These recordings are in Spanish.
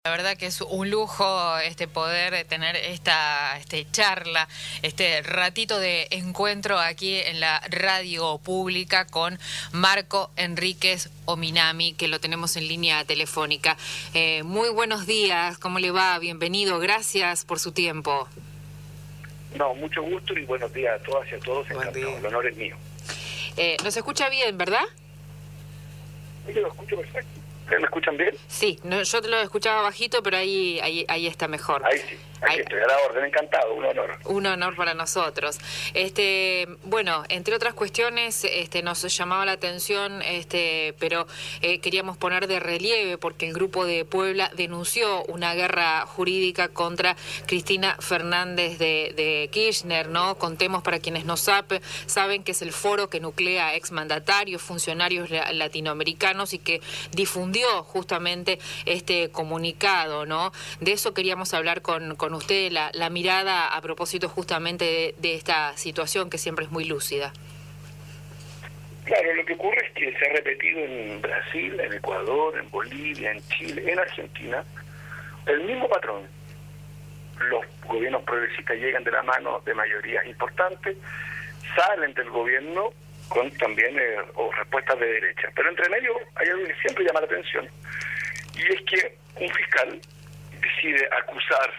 La verdad que es un lujo poder tener esta charla, este ratito de encuentro aquí en la radio pública con Marco Enríquez Ominami, que lo tenemos en línea telefónica. Muy buenos días, ¿cómo le va? Bienvenido, gracias por su tiempo. No, mucho gusto y buenos días a todas y a todos. Encantado, el honor es mío. Nos escucha bien, ¿verdad? Yo lo escucho perfecto. ¿Me escuchan bien? Sí, no, yo te lo escuchaba bajito, pero ahí está mejor. Ahí sí, aquí estoy a la orden, encantado, un honor. Un honor para nosotros. Bueno, entre otras cuestiones, nos llamaba la atención, pero queríamos poner de relieve porque el Grupo de Puebla denunció una guerra jurídica contra Cristina Fernández de Kirchner, ¿no? Contemos para quienes no saben que es el foro que nuclea a exmandatarios, funcionarios latinoamericanos y que difundió justamente este comunicado, ¿no? De eso queríamos hablar con usted, la mirada a propósito justamente de esta situación que siempre es muy lúcida. Claro, lo que ocurre es que se ha repetido en Brasil, en Ecuador, en Bolivia, en Chile, en Argentina, el mismo patrón. Los gobiernos progresistas llegan de la mano de mayorías importantes, salen del gobierno con también respuestas de derecha. Pero entre medio hay algo que siempre llama la atención, y es que un fiscal decide acusar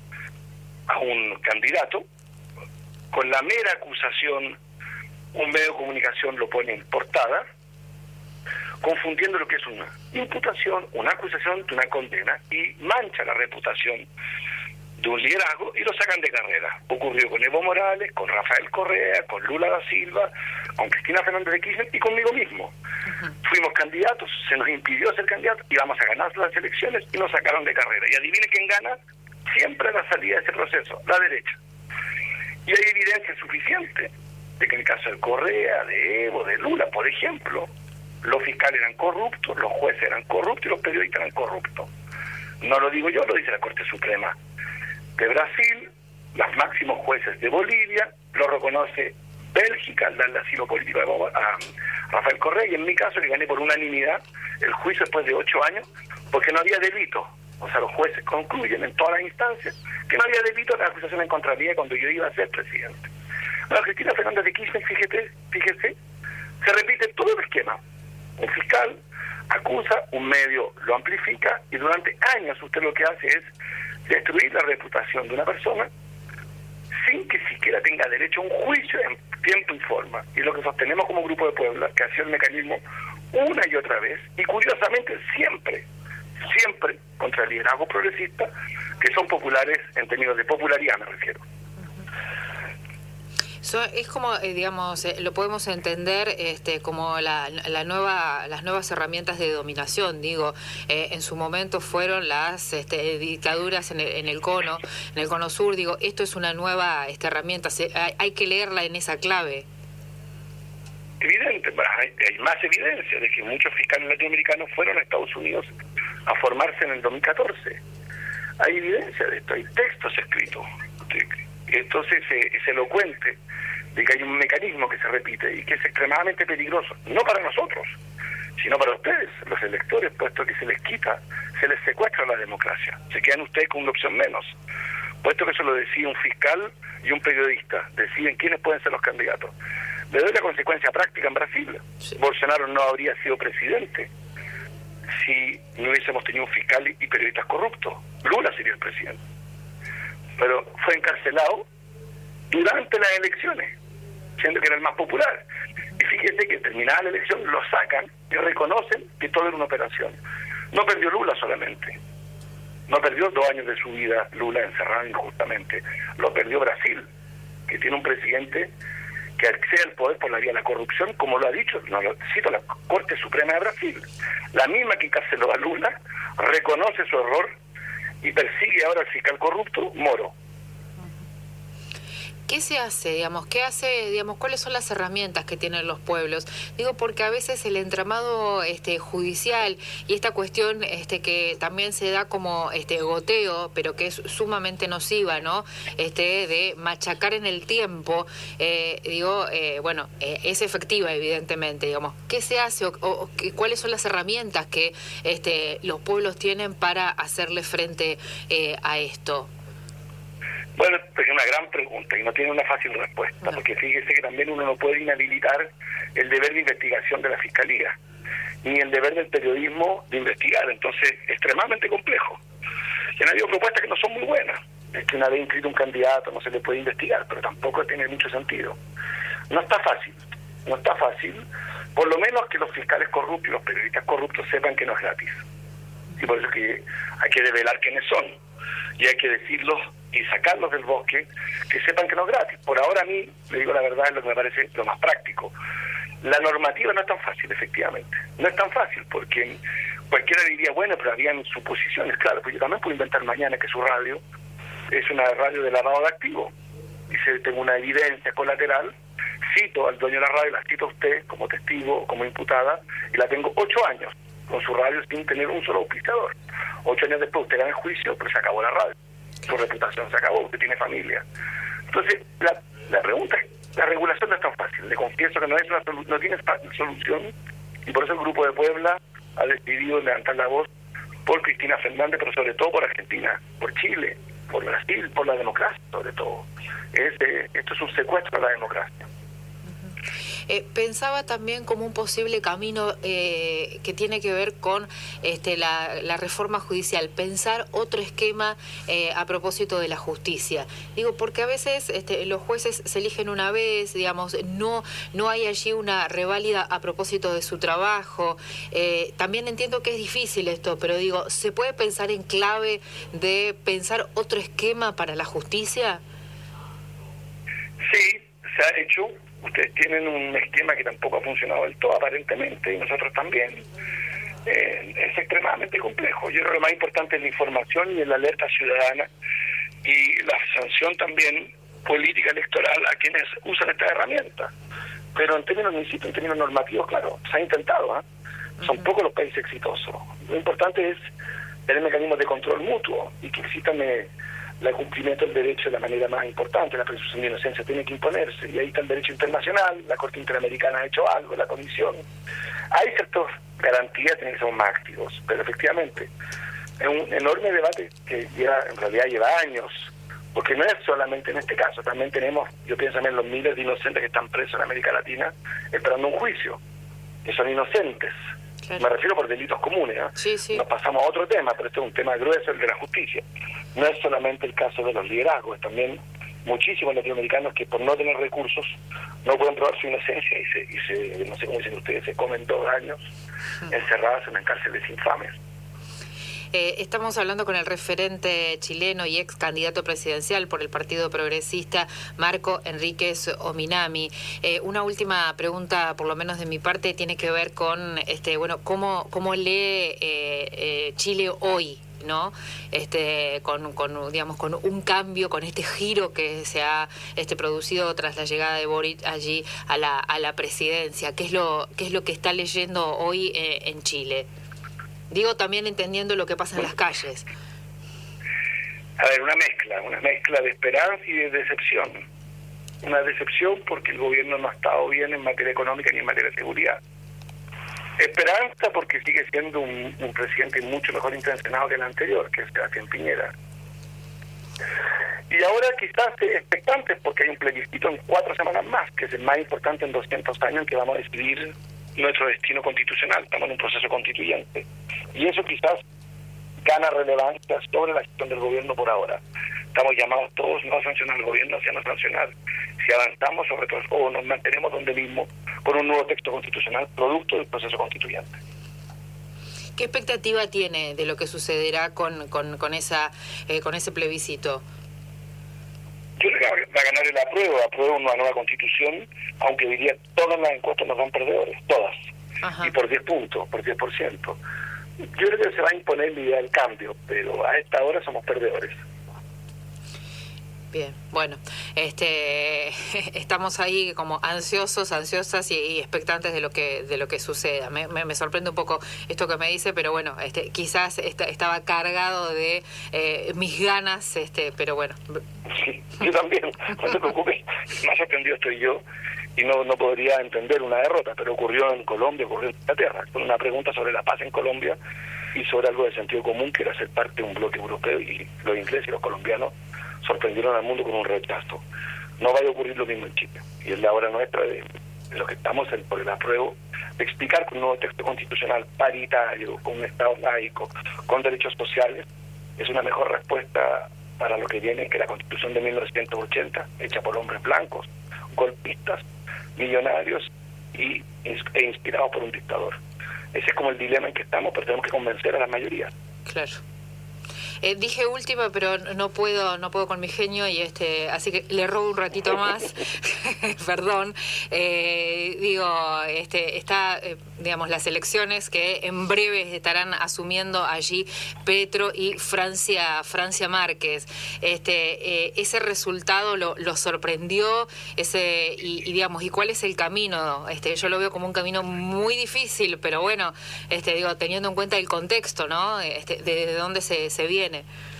a un candidato, con la mera acusación, un medio de comunicación lo pone en portada, confundiendo lo que es una imputación, una acusación de una condena, y mancha la reputación de un liderazgo y lo sacan de carrera. Ocurrió con Evo Morales, con Rafael Correa, con Lula da Silva, con Cristina Fernández de Kirchner y conmigo mismo. Fuimos candidatos, se nos impidió ser candidatos, íbamos a ganar las elecciones y nos sacaron de carrera. Y adivine quién gana siempre a la salida de ese proceso, la derecha. Y hay evidencia suficiente de que en el caso de Correa, de Evo, de Lula, por ejemplo, los fiscales eran corruptos, los jueces eran corruptos y los periodistas eran corruptos. No lo digo yo, lo dice la Corte Suprema de Brasil, los máximos jueces de Bolivia, lo reconoce Bélgica al darle asilo político a Rafael Correa, y en mi caso que gané por unanimidad el juicio después de 8 años, porque no había delito. O sea, los jueces concluyen en todas las instancias que no había delito en la acusación en contra mía cuando yo iba a ser presidente. Ahora, Cristina Fernández de Kirchner, fíjese, se repite todo el esquema. Un fiscal acusa, un medio lo amplifica, y durante años usted lo que hace es destruir la reputación de una persona sin que siquiera tenga derecho a un juicio en tiempo y forma. Y lo que sostenemos como Grupo de Puebla, que ha sido el mecanismo una y otra vez, y curiosamente siempre contra el liderazgo progresista, que son populares en términos de popularidad, me refiero. Es como, digamos, lo podemos entender como las nuevas herramientas de dominación. Digo, en su momento fueron las dictaduras en el cono sur. Digo, esto es una nueva herramienta. Hay que leerla en esa clave. Evidente, hay más evidencia de que muchos fiscales latinoamericanos fueron a Estados Unidos a formarse en el 2014. Hay evidencia de esto, hay textos escritos. Entonces es elocuente de que hay un mecanismo que se repite y que es extremadamente peligroso, no para nosotros, sino para ustedes, los electores, puesto que se les secuestra la democracia, se quedan ustedes con una opción menos, puesto que eso lo decide un fiscal y un periodista, deciden quiénes pueden ser los candidatos. Le doy la consecuencia práctica en Brasil. Sí. Bolsonaro no habría sido presidente si no hubiésemos tenido un fiscal y periodistas corruptos. Lula sería el presidente. Pero fue encarcelado durante las elecciones, siendo que era el más popular. Y fíjese que terminada la elección lo sacan y reconocen que todo era una operación. No perdió Lula solamente, no perdió 2 años de su vida Lula encerrado injustamente, lo perdió Brasil, que tiene un presidente que accede al poder por la vía de la corrupción, como lo ha dicho, cito, la Corte Suprema de Brasil, la misma que encarceló a Lula, reconoce su error y persigue ahora al fiscal corrupto, Moro. ¿Qué se hace, digamos? ¿Qué hace, digamos? ¿Cuáles son las herramientas que tienen los pueblos? Digo, porque a veces el entramado judicial y esta cuestión que también se da como goteo, pero que es sumamente nociva, ¿no? De machacar en el tiempo, es efectiva, evidentemente, digamos. ¿Qué se hace o cuáles son las herramientas que los pueblos tienen para hacerle frente a esto? Bueno, es una gran pregunta y no tiene una fácil respuesta, porque fíjese que también uno no puede inhabilitar el deber de investigación de la Fiscalía, ni el deber del periodismo de investigar, entonces es extremadamente complejo. Y han habido propuestas que no son muy buenas, es que una vez inscrito un candidato no se le puede investigar, pero tampoco tiene mucho sentido. No está fácil, por lo menos que los fiscales corruptos y los periodistas corruptos sepan que no es gratis. Y por eso que hay que develar quiénes son, y hay que decirlos y sacarlos del bosque, que sepan que no es gratis. Por ahora a mí, le digo la verdad, es lo que me parece lo más práctico. La normativa no es tan fácil, efectivamente. No es tan fácil, porque cualquiera diría, bueno, pero habían suposiciones. Claro, pues yo también puedo inventar mañana que su radio es una radio de lavado de activos. Y si tengo una evidencia colateral, cito al dueño de la radio, la cito a usted como testigo o como imputada, y la tengo 8 años con su radio sin tener un solo auspiciador. 8 años después usted gana el juicio, pero se acabó la radio. Su reputación se acabó, usted tiene familia. Entonces, la pregunta es, la regulación no es tan fácil. Le confieso que no tiene solución, y por eso el Grupo de Puebla ha decidido levantar la voz por Cristina Fernández, pero sobre todo por Argentina, por Chile, por Brasil, por la democracia, sobre todo. Esto es un secuestro a la democracia. Pensaba también como un posible camino que tiene que ver con la reforma judicial, pensar otro esquema a propósito de la justicia. Digo, porque a veces los jueces se eligen una vez, digamos, no hay allí una reválida a propósito de su trabajo. También entiendo que es difícil esto, pero digo, ¿se puede pensar en clave de pensar otro esquema para la justicia? Sí, se ha hecho. Ustedes tienen un esquema que tampoco ha funcionado del todo, aparentemente, y nosotros también. Es extremadamente complejo. Yo creo que lo más importante es la información y la alerta ciudadana y la sanción también política electoral a quienes usan esta herramienta. Pero en términos, insisto, en términos normativos, claro, se ha intentado. Son pocos los países exitosos. Lo importante es tener mecanismos de control mutuo y que existan el cumplimiento del derecho de la manera más importante. La presunción de inocencia tiene que imponerse, y ahí está el derecho internacional. La Corte Interamericana ha hecho algo, la Comisión. Hay ciertas garantías, tienen que ser más activos, pero efectivamente es un enorme debate que en realidad lleva años, porque no es solamente en este caso, también tenemos, yo pienso en los miles de inocentes que están presos en América Latina esperando un juicio, que son inocentes. Claro. Me refiero por delitos comunes, ¿eh? Sí. Nos pasamos a otro tema, pero este es un tema grueso, el de la justicia. No es solamente el caso de los liderazgos, es también muchísimos latinoamericanos que por no tener recursos no pueden probar su inocencia y se no sé cómo dicen ustedes, se comen 2 años encerrados en cárceles infames. Estamos hablando con el referente chileno y ex candidato presidencial por el Partido Progresista, Marco Enríquez Ominami. Una última pregunta, por lo menos de mi parte, tiene que ver con cómo lee Chile hoy, ¿no? Con un cambio, con este giro que se ha producido tras la llegada de Boric allí a la presidencia. ¿Qué es lo que está leyendo hoy en Chile? Digo, también entendiendo lo que pasa en las calles. A ver, una mezcla de esperanza y de decepción. Una decepción porque el gobierno no ha estado bien en materia económica ni en materia de seguridad. Esperanza porque sigue siendo un presidente mucho mejor intencionado que el anterior, que es Sebastián Piñera. Y ahora quizás expectantes porque hay un plebiscito en 4 semanas más, que es el más importante en 200 años, en que vamos a decidir nuestro destino constitucional. Estamos en un proceso constituyente. Y eso quizás gana relevancia sobre la gestión del gobierno por ahora. Estamos llamados todos no a sancionar al gobierno, sino a sancionar si avanzamos sobre todo o nos mantenemos donde mismo con un nuevo texto constitucional producto del proceso constituyente. ¿Qué expectativa tiene de lo que sucederá con ese plebiscito? Yo creo que va a ganar el apruebo una nueva constitución, aunque diría todas las encuestas nos dan perdedores, todas. Ajá. Y por 10 puntos, por 10%. Yo creo que se va a imponer la idea del cambio, pero a esta hora somos perdedores. Bien, bueno, estamos ahí como ansiosas y expectantes de lo que suceda. Me sorprende un poco esto que me dice, pero bueno, quizás estaba cargado de mis ganas, pero bueno. Sí, yo también, no te preocupes, más sorprendido estoy yo y no podría entender una derrota, pero ocurrió en Colombia, ocurrió en Inglaterra, con una pregunta sobre la paz en Colombia y sobre algo de sentido común que era ser parte de un bloque europeo, y los ingleses y los colombianos sorprendieron al mundo con un rechazo. No vaya a ocurrir lo mismo en Chile, y es la hora nuestra de los que estamos por el apruebo, de explicar que un nuevo texto constitucional paritario, con un Estado laico, con derechos sociales, es una mejor respuesta para lo que viene que la Constitución de 1980, hecha por hombres blancos, golpistas, millonarios e inspirados por un dictador. Ese es como el dilema en que estamos, pero tenemos que convencer a la mayoría. Claro. Dije última, pero no puedo con mi genio, y así que le robo un ratito más. Perdón. Está, digamos, las elecciones que en breve estarán asumiendo allí Petro y Francia Márquez. Ese resultado lo sorprendió, digamos, ¿y cuál es el camino? Yo lo veo como un camino muy difícil, pero bueno, teniendo en cuenta el contexto, ¿no? De dónde se viene.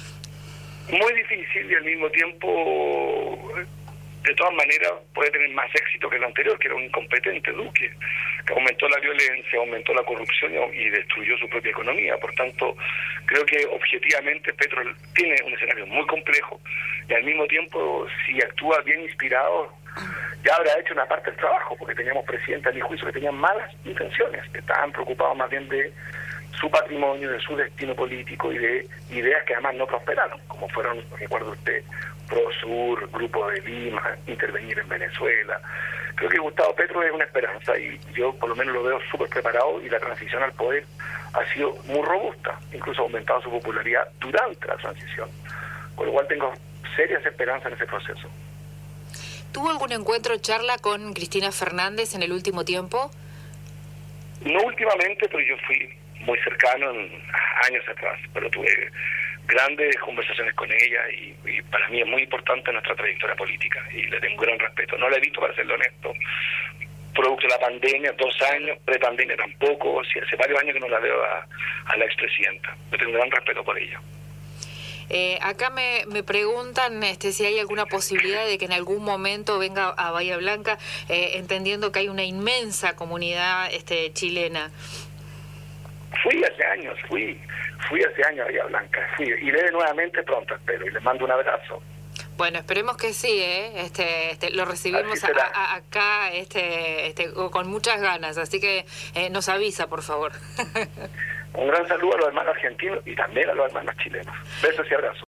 Muy difícil, y al mismo tiempo, de todas maneras, puede tener más éxito que el anterior, que era un incompetente Duque, que aumentó la violencia, aumentó la corrupción y destruyó su propia economía. Por tanto, creo que objetivamente Petro tiene un escenario muy complejo, y al mismo tiempo, si actúa bien inspirado, ya habrá hecho una parte del trabajo, porque teníamos presidentes a mi juicio que tenían malas intenciones, que estaban preocupados más bien de su patrimonio, de su destino político y de ideas que además no prosperaron, como fueron, recuerdo usted, Prosur, Grupo de Lima, intervenir en Venezuela. Creo que Gustavo Petro es una esperanza, y yo por lo menos lo veo súper preparado, y la transición al poder ha sido muy robusta, incluso ha aumentado su popularidad durante la transición, con lo cual tengo serias esperanzas en ese proceso. ¿Tuvo algún encuentro, charla con Cristina Fernández en el último tiempo? No últimamente, pero yo fui muy cercano en años atrás, pero tuve grandes conversaciones con ella, y para mí es muy importante nuestra trayectoria política, y le tengo gran respeto. No la he visto, para serle honesto, producto de la pandemia, 2 años, pre-pandemia tampoco, hace varios años que no la veo a la expresidenta. Yo tengo gran respeto por ella. Acá me preguntan si hay alguna posibilidad de que en algún momento venga a Bahía Blanca, entendiendo que hay una inmensa comunidad chilena. Fui hace años a Bahía Blanca, iré nuevamente pronto, espero, y les mando un abrazo. Bueno, esperemos que sí, lo recibimos acá con muchas ganas, así que nos avisa, por favor. Un gran saludo a los hermanos argentinos y también a los hermanos chilenos. Besos y abrazos.